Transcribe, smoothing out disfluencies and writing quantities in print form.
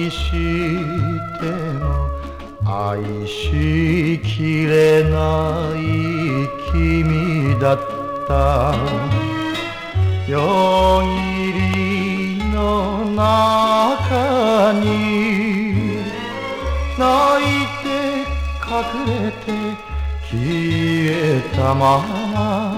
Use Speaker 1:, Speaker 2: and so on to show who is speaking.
Speaker 1: しても愛しきれない君だった。夜霧の中に泣いて隠れて消えたまま